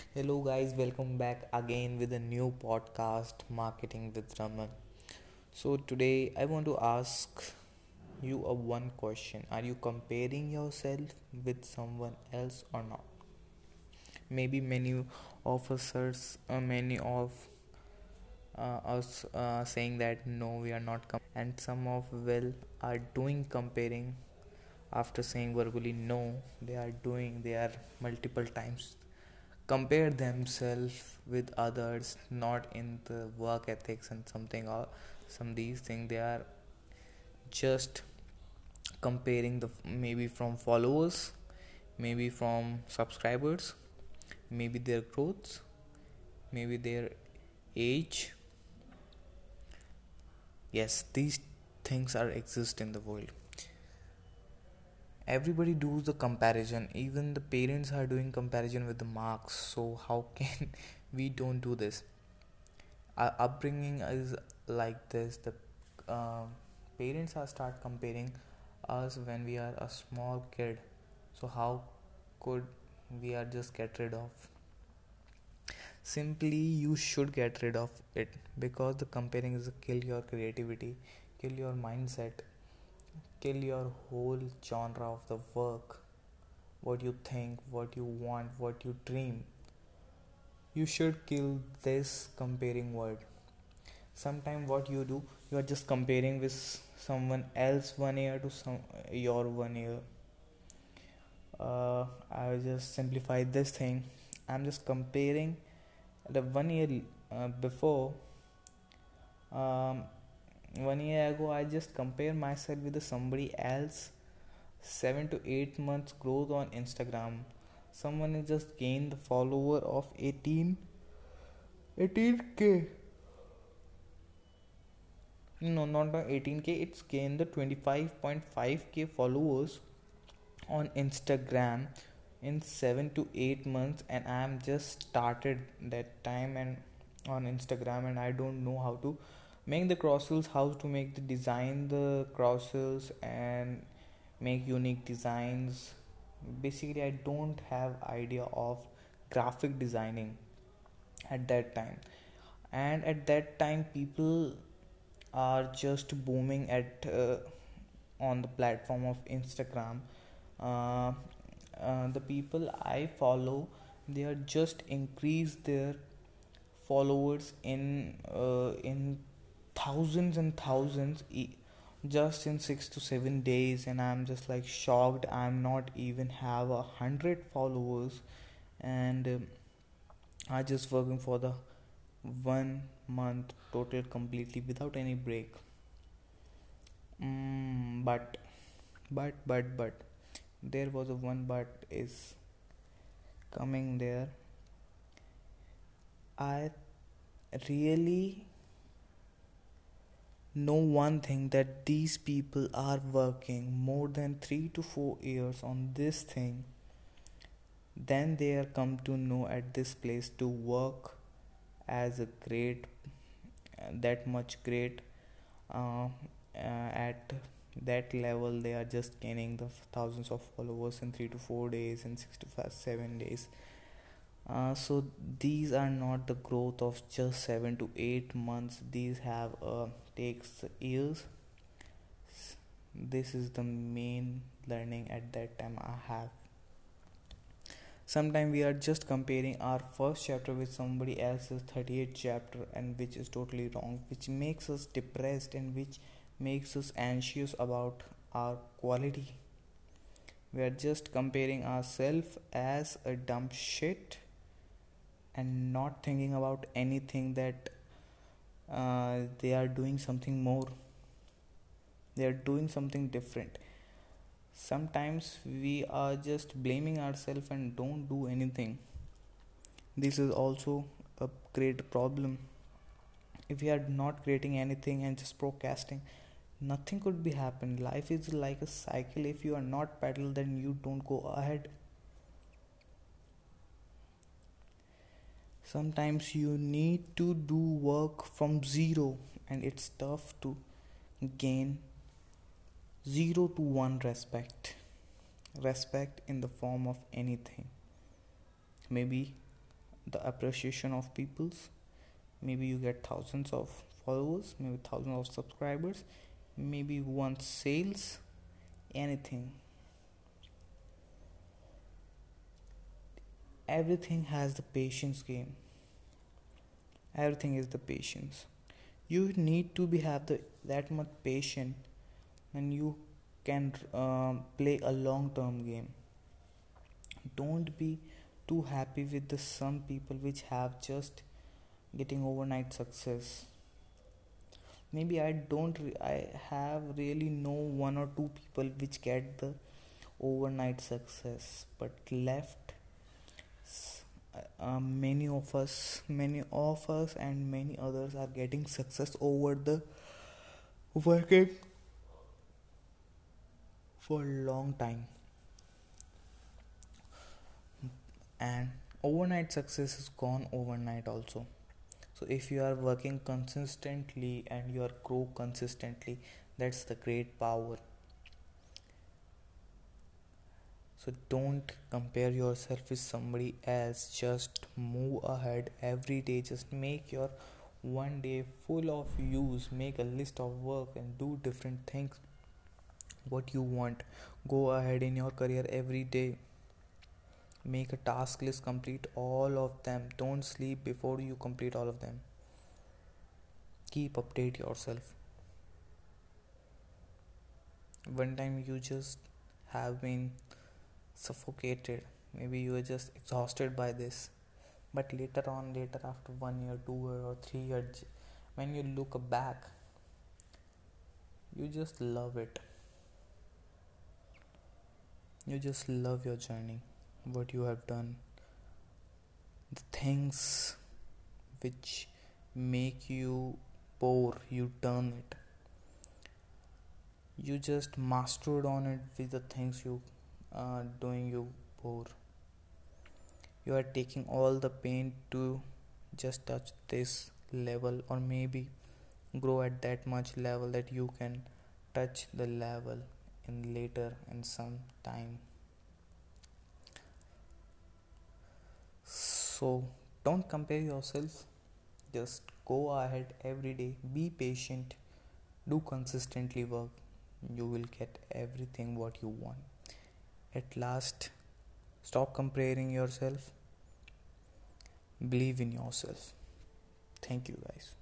Hello, guys, welcome back again with a new podcast, Marketing with Raman. So, today I want to ask you a one question. Are you comparing yourself with someone else or not? Maybe many of many of us saying that no, we are not, and some of are doing comparing after saying verbally no, they are multiple times compare themselves with others, not in the work ethics and something or some these things. They are just comparing the maybe from followers, maybe from subscribers, maybe their growths, maybe their age. Yes, these things are exist in the world. Everybody does the comparison, even the parents are doing comparison with the marks, so how can we don't do this? Our upbringing is like this. The uh, parents are start comparing us when we are a small kid, so how could we are just get rid of? Simply you should get rid of it, because the comparing is a kill your creativity, kill your mindset, kill your whole genre of the work. What you think, what you want, what you dream, you should kill this comparing word. Sometimes what you do, you are just comparing with someone else 1 year to some your 1 year. I will just simplify this thing. I'm just comparing the 1 year before. um, 1 year ago I just compare myself with somebody else 7 to 8 months growth on Instagram. Someone has just gained the follower of 18k. No, not the 18k, it's gained the 25.5k followers on Instagram in 7 to 8 months, and I am just started that time and on Instagram, and I don't know how to make the crossels, how to make the design the crossels and make unique designs. Basically I don't have idea of graphic designing at that time, and at that time people are just booming at on the platform of Instagram. uh, the people I follow, they are just increase their followers in thousands and thousands just in 6 to 7 days, and I'm just like shocked. I'm not even have 100 followers, and I just working for the 1 month total completely without any break. But there was a one but is coming there. I really know one thing, that these people are working more than 3 to 4 years on this thing, then they are come to know at this place to work as a great, that much great, uh, at that level they are just gaining the thousands of followers in 3 to 4 days and 6 to 5, 7 days. So these are not the growth of just 7 to 8 months. These have takes years. This is the main learning at that time I have. Sometimes we are just comparing our first chapter with somebody else's 38th chapter, and which is totally wrong, which makes us depressed and which makes us anxious about our quality. We are just comparing ourselves as a dumb shit and not thinking about anything, that they are doing something more, they are doing something different. Sometimes we are just blaming ourselves and don't do anything. This is also a great problem. If we are not creating anything and just procrastinating, nothing could be happen. Life is like a cycle. If you are not pedal, then you don't go ahead. Sometimes you need to do work from zero, and it's tough to gain 0 to 1 respect in the form of anything. Maybe the appreciation of people's. Maybe you get thousands of followers, maybe thousands of subscribers, maybe one sales, anything. Everything has the patience game. Everything is the patience. You need to be have the that much patience, and you can play a long term game. Don't be too happy with the some people which have just getting overnight success. Maybe I have really know one or two people which get the overnight success, but left many of us and many others are getting success over the working for a long time. And overnight success is gone overnight also. So if you are working consistently and you are grow consistently, that's the great power. So don't compare yourself with somebody else. Just move ahead every day. Just make your one day full of use. Make a list of work and do different things what you want. Go ahead in your career every day. Make a task list, complete all of them. Don't sleep before you complete all of them. Keep update yourself. One time you just have been suffocated, maybe you are just exhausted by this, but later after 1 year, 2 year or 3 years, when you look back, you just love it. You just love your journey, what you have done, the things which make you poor, you turn it. You just mastered on it with the things you are doing you poor. You are taking all the pain to just touch this level, or maybe grow at that much level that you can touch the level in later in some time. So don't compare yourself, just go ahead every day, be patient, do consistently work, you will get everything what you want at last. Stop comparing yourself, believe in yourself. Thank you guys.